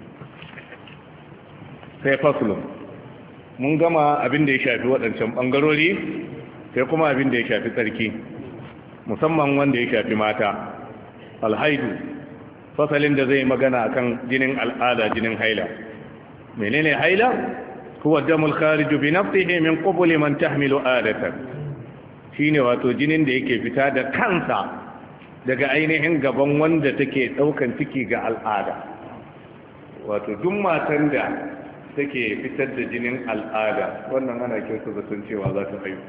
Sai fasulun. Mun gama abin da ya shafi waɗancan ɓangarori, sai kuma abin da ya shafi tsarki, musamman wanda ya shafi mata. Alhaidu, fasalin da zai magana akan jinin al'ada, jinin haila. Menene haila? Huwa damul khariju bi nafsihi min qubuli man tahmilu adatan. Shine wato jinin da yake fita da kansa daga ainihin gaban wanda take daukan ciki ga al'ada. Wato duk matan da take fitar da jinin al'ada, wannan ana kyautu zaton cewa za ta haihu.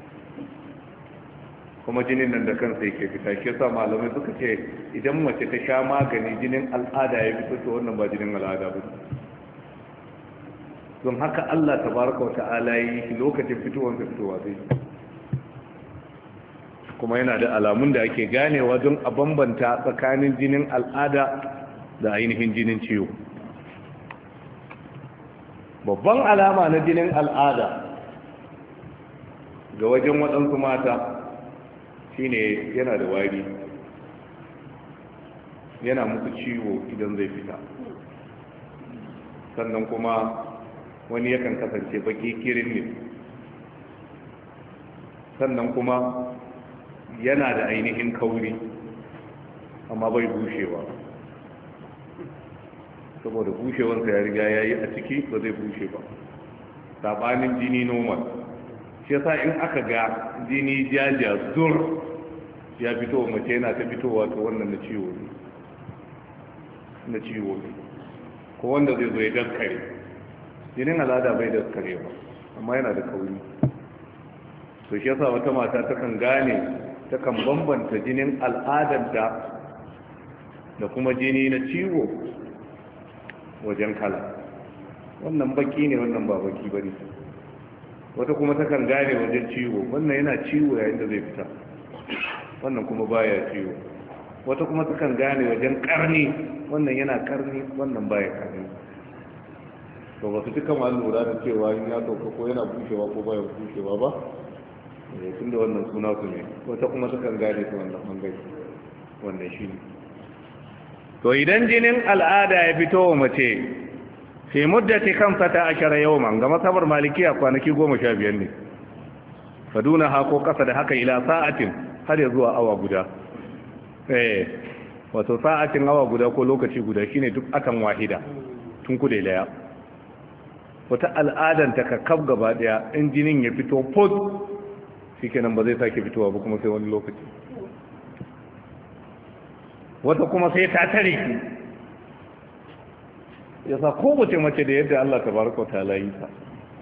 Kuma jinin nan da kansa yake fita, shi yasa malamai suka ce idan mace ta sha magani jinin al'ada ya fito, to wannan ba jinin al'ada ba. Don haka Allah tabaraka wata'ala yi lokacin fitowar fitowa zai, kuma yana da alamun da ake ganewa don a bambanta tsakanin jinin al'ada da ainihin jinin ciwo. Babban alama na jinin al'ada ga wajen waɗansu mata shine yana da wari, yana musu ciwo idan zai fita, sannan kuma wani yakan kasance baki kirin ne, sannan kuma yana da ainihin kauri amma bai bushewa, saboda bushewarsa ya riga ya yi a ciki ba zai bushe ba, sabanin jini normal. Shi yasa in aka ga jini jaja zur ya fito mace yana ta fitowa, to wannan na ciwo ne, ko wanda zai zo ya daskare. Jinin al'ada bai daskare ba, amma yana da kauri. To shi yasa wata mata takan gane, takan bambanta jinin al'adanta da kuma jini na ciwo wajen kala. Wannan baki ne, wannan ba baki bane. Wata kuma takan gane wajen ciwo, wannan yana ciwo yayin da zai fita, wannan kuma baya ciwo. Wata kuma takan gane wajen karni, wannan yana karni, wannan baya karni. To ba su cika ma lura da cewa in ya sauka ko yana bushewa ko baya bushewa ba, tun da wannan suna su ne. Wata kuma takan gane ta wannan bangare, wannan shi ne. To idan jinin al'ada ya fito wa mace fi muddati 15 yawman, ga masabar malikiya kwanaki 15 ne, faduna ha ko kasa da haka ila sa'atin, har ya zuwa awa guda. Wato sa'atin awa guda ko lokaci guda shine duk akan wahida, tun kude laya. Wata al'adan ta kakkab gaba daya, in jinin ya fito pot shikenan ba zai sake fitowa ba kuma sai wani lokaci. Wata kuma sai ta tare ki. Yasa kowace mace da yadda Allah tabaraka wa ta'ala yi ta.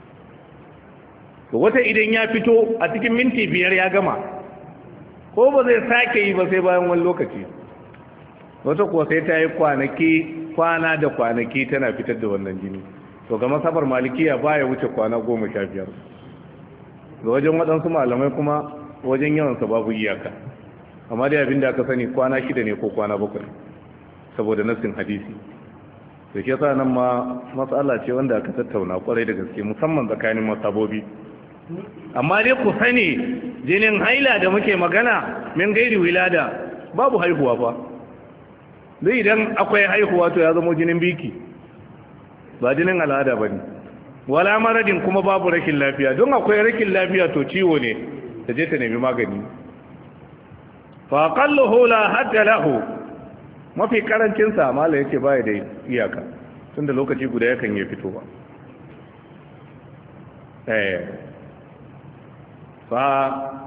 To wata idan ya fito a cikin minti 5 ya gama, ko ba zai sake yi ba sai bayan wani lokaci. Wata kuwa sai ta yi kwana da kwanaki tana fitar da wannan jini. To ga masabar malikiya baya wuce kwana 15. Ga wajen waɗansu malamai kuma wajen yawansa babu iyaka, amma dai abin da aka sani kwana 6 ne ko kwana 7, saboda nassin hadisi. Da ke sa nan ma matsala ce wanda aka tattauna kwarai da gaske, musamman tsakanin masabobi. Amma dai ku sani jinin haila da muke magana min gairi wilada, babu haihuwa fa. Zai idan akwai haihuwa to ya zama jinin biki, ba jinin al'ada ba ne. Wala maradin, kuma babu rashin lafiya, don akwai rashin lafiya to ciwo ne, ta je ta nemi magani. Fa qalluhu la hadda lahu, mafi karancin sa mala yake baya da iyaka, tunda lokaci guda yakan yi fitowa. Fa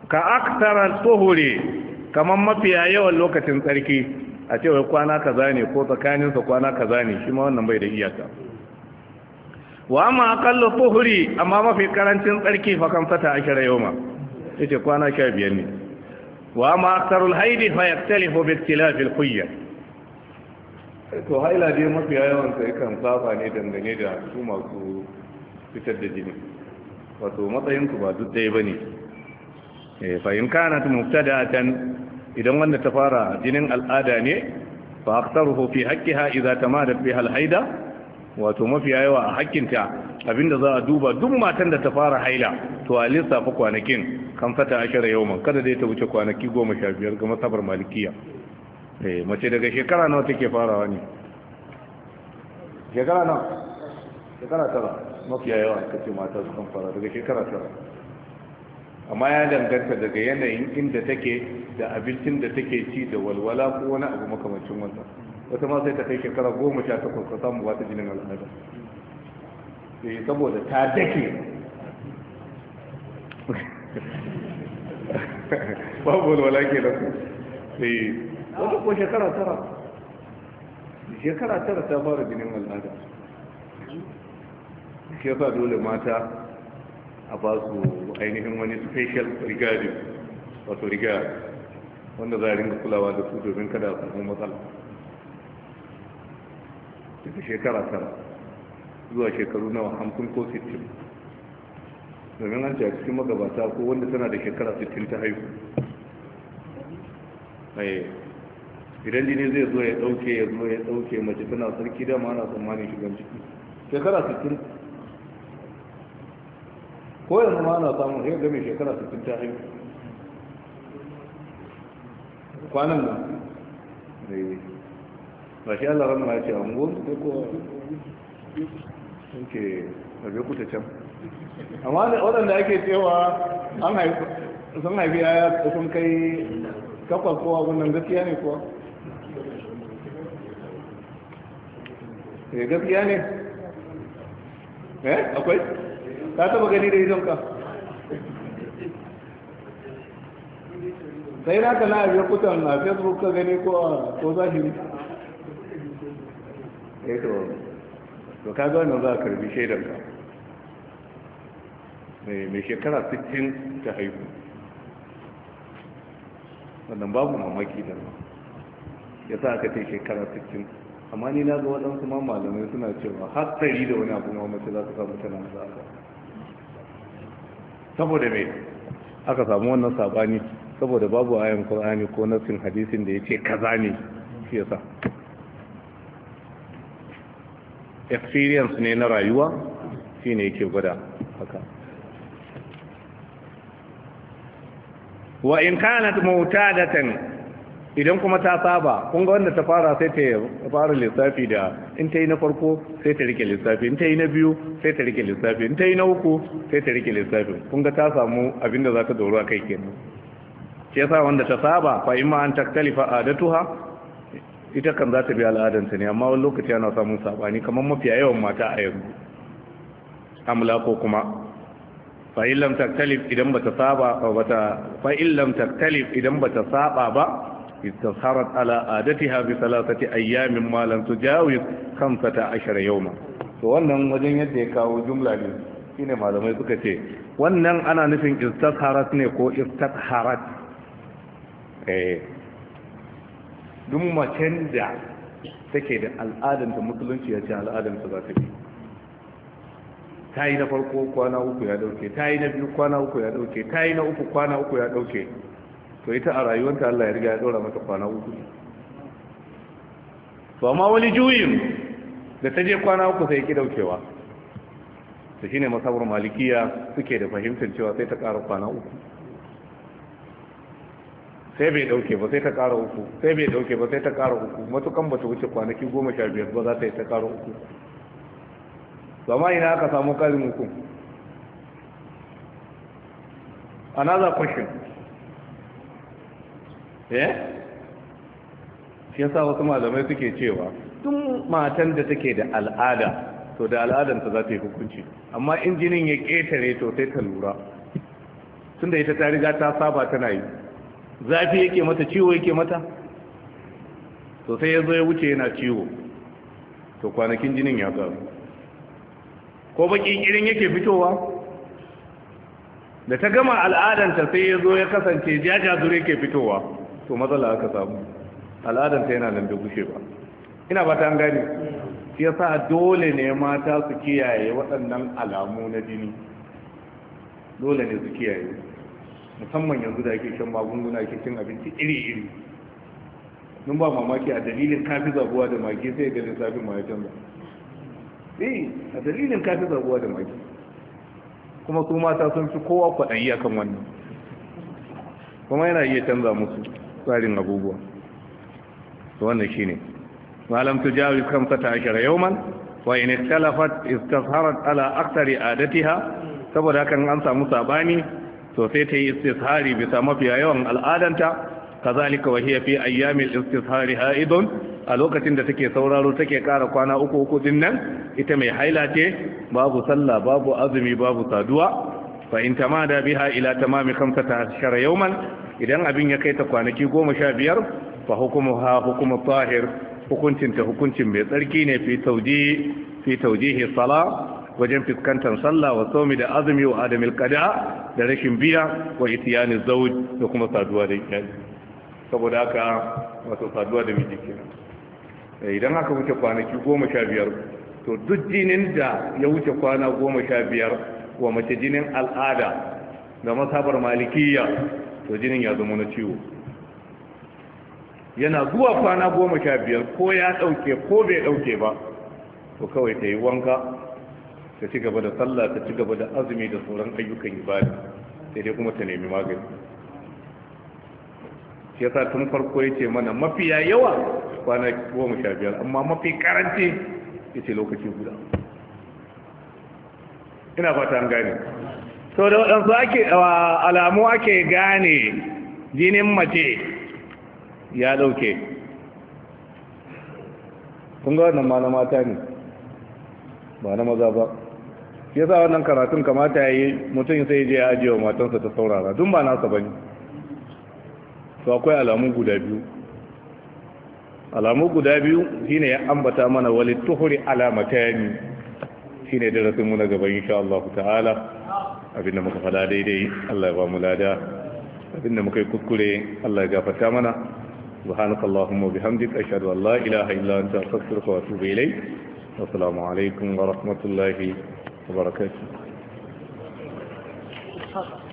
ka aktarar tuhuri kamar mafiya yawan lokacin tsarki a cewa kwana kaza ne ko tsakaninsa kwana kaza ne shi ma wannan bai da iyaka wa amma aqallu tuhuri amma mafi karancin tsarki fa kan fata 10 yawma yace kwana 15 ne wa amma aktarul haidi fa yaktalifu bi ikhtilaf al khuyya to haila dai mafi yawan sai kan saba ne dangane da su masu fitar da jini wato matsayin su ba duk ɗaya bane fa in kanat mubtada'atan idan wanda ta fara jinin al'ada ne fa aktaruhu fi haqqiha idza tamadat biha al haida wato mafi yawa a hakkinta abinda za a duba duk matan da ta fara haila to a lissafa kwanakin kan fata 10 yawman kada dai ta wuce kwanaki 15 ga masabar malikiya mace daga shekara nawa take farawa ne shekara tara mafi yawa kace mata su kan fara daga shekara tara amma ya danganta daga yanayin inda take da abincin da take ci da walwala ko wani abu makamancin wannan wata ma sai ta kai shekara 18 ka samu wata jinin al'ada saboda ta dake babu walwala ke da su wata ko shekara tara ta fara jinin al'ada shi yasa dole mata a ba su ainihin wani special regarding wato regard wanda za a ringa kulawa da su domin kada a samu matsala daga shekara tara zuwa shekaru nawa 50 ko 60 domin an ce a cikin magabata ko wanda tana da shekara 60 ta haihu idan jini zai zo ya dauke mace tana sarki dama ana tsammanin shigan ciki shekara 60 ko yanzu ma ana samun sai ga mai shekara 60 ta haihu kwanan nan ba shi Allah ranar ya ce a ungon ko ko ke rabe kuta can amma waɗanda ake cewa sun haifi ya sun kai kafa kowa wannan gaskiya ne kuwa gaskiya ne akwai ka taba gani da idonka sai na ka na abin kutan na facebook ka gani ko zahiri to ka ga wannan za a karbi shaidanka mai shekara 60 ta haihu wannan babu mamaki da ya sa aka ce shekara 60 amma ni na ga waɗansu ma malamai suna cewa hatsari da wani abu ma mace za ta samu tana da aka saboda mai aka samu wannan sabani saboda babu ayan Qur'ani ko nassin hadisin da yace kaza ne shi yasa experience ne na rayuwa shine yake gwada haka wa in kanat mu'tadatan idan kuma ta saba kun ga wanda ta fara sai ta fara lissafi da in ta yi na farko sai ta rike lissafi in ta yi na biyu sai ta rike lissafi in ta yi na uku sai ta rike lissafi kun ga ta samu abinda za ta doro a kai kenan shi yasa wanda ta saba fa imma an taktalifa adatuha ita kan za ta bi al'adanta ne amma wani lokaci ana samun sabani kamar mafiya yawan mata a yanzu amla ko kuma fa illam taktalif idan bata saba fa illam taktalif idan bata saba ba استظهرت على عادتها بثلاثة أيام ما لم تجاوز 15 يوما wannan wajen yadda ya kawo jumla ne shine malamai suka ce wannan ana nufin istazharat ne ko istazharat duk macen da take da al'adanta musulunci ya ce al'adanta za ta bi ta yi na farko kwana 3 ya dauke ta yi na biyu kwana 3 ya dauke ta yi na uku kwana 3 ya dauke to ita a rayuwanta Allah ya riga ya ɗora mata kwana 3 to amma wani juyin da ta je kwana 3 sai ki daukewa to shine masabar malikiya suke da fahimtar cewa sai ta ƙara kwana 3 sai bai dauke ba sai ta ƙara 3 sai bai dauke ba sai ta ƙara 3 matukan ba ta wuce kwanaki 15 ba za ta yi ta ƙara 3 to amma ina aka samu ƙarin 3 another question shi yasa wasu malamai suke cewa tun matan da take da al'ada to da al'adanta za ta yi hukunci amma in jinin ya ƙetare to sai ta lura tunda ita ta riga ta saba tana yi, zafi yake mata, ciwo yake mata, to sai ya zo ya wuce yana ciwo, to kwanakin jinin ya karu. Ko baki irin yake fitowa, da ta gama al'adanta sai ya zo ya kasance jajazure yake fitowa, to matsala aka samu, al'adanta yana nan da gushe ba. Ina ba ta an gani, shi yasa dole ne mata su kiyaye waɗannan alamu na jini, dole ne su kiyaye, musamman yanzu da ake shan magunguna, ake cin abinci iri-iri. Nun ba mamaki a dalilin kafi zabuwa da magi sai ga lissafin ma ya canza. A dalilin kafi zabuwa da magi, kuma su mata sun fi kowa kwaɗayi akan wannan, kuma yana iya canza musu tsarin abubuwa. to wannan shine malam tujawi 15 yawman wa in ikhtalafat istazharat ala akthari adatiha, saboda hakan an samu sabani to sai ta yi istishari bisa mafiya yawan al'adanta. kazalika wa hiya fi ayyamil istishari haidun, a lokacin da take sauraro take kara kwana uku din nan ita mai haila ce, babu sallah babu azumi babu saduwa. fa in tamada biha ila tamami 15 yawman, idan abin ya kai ta kwanaki 15 fa hukumuha hukumu tahir, hukuncin ta hukuncin mai tsarki ne fi tawjihi sala, wajen fuskantar sallah wa saumi da azumi wa adamil qada da rashin biya wa itiyani zawj da kuma saduwa da iyali. Saboda haka wato saduwa da miji kenan, idan aka wuce kwanaki 15 to duk jinin da ya wuce kwana 15 wa mace jinin al'ada da masabar malikiya to jinin ya zama na ciwo. Yana zuwa kwana 15 ko ya dauke ko bai dauke ba to kawai ta yi wanka, ta ci gaba da sallah, ta ci gaba da azumi da sauran ayyukan ibada, sai dai kuma ta nemi magani. shi yasa tun farko yace mana mafiya yawa kwana 15, amma mafi karanci yace lokaci guda. Ina fata an gane. So da wadansu ake alamu ake gane jinin mace ya dauke. Kun ga wannan ma na mata ne, ba na maza ba. Shi yasa wannan karatun kamata yayi mutum sai je ya ajiye wa matansa ta saurara, dun ba nasa bane. To akwai alamu guda biyu shine ya ambata mana wali tuhuri alamatani, shine darasin mu na gaba insha Allah ta'ala. Abinda muka fada daidai Allah ya ba mu lada, abinda muka yi kuskure Allah ya gafarta mana. subhanakallahumma bihamdika ashhadu an la ilaha illa anta astaghfiruka wa atubu ilayk. Assalamu alaikum wa rahmatullahi wa barakatuh.